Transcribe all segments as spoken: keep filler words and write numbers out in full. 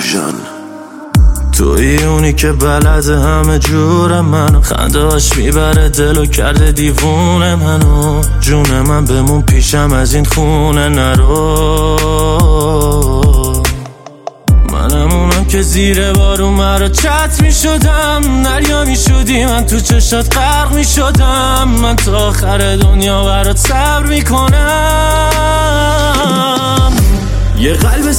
جان. توی اونی که بلده همه جور منو، خندهاش میبره دلو کرده دیوونه منو. جون من بمون پیشم از این خونه نرو. منم اونم که زیر بارون مرا چت میشدم، دریا میشدی من تو چشات غرق میشدم. من تا آخر دنیا برات صبر میکنم. یه قلب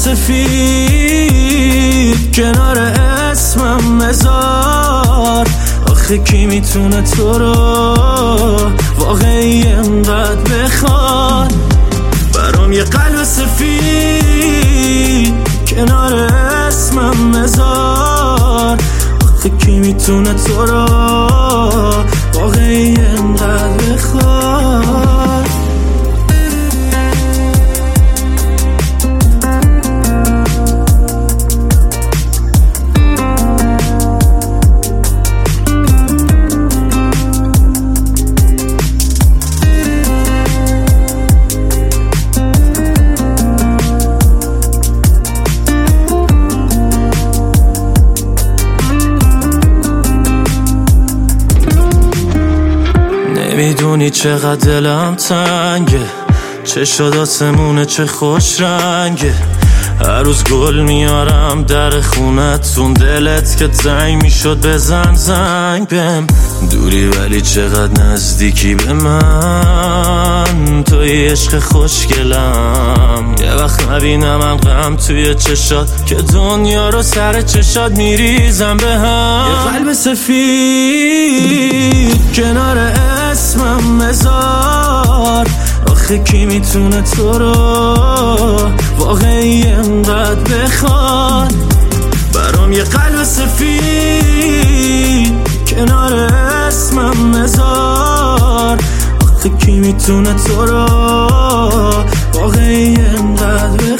سفید کنار اسمم مزار، آخه کی میتونه تو رو واقعی انقدر بخواد. برام یه قلب سفید کنار اسمم مزار، آخه کی میتونه تو رو واقعی انقدر بخواد. نمیدونی چقدر دلم تنگه، چه شد آسمونه چه خوش رنگه. هر روز گل میارم در خونتون، دلت که تنگ میشد بزن زنگ بهم. دوری ولی چقدر نزدیکی به من، توی عشق خوشگلم. یه وقت نبینم غم توی چشات که دنیا رو سر چشات میریزم به هم. یه قلب سفید کنار اسمم مزار، آخه کی میتونه تو رو واقعی انقدر بخواد. برام یه قلب سفید کنار اسمم مزار، آخه کی میتونه تو رو واقعی انقدر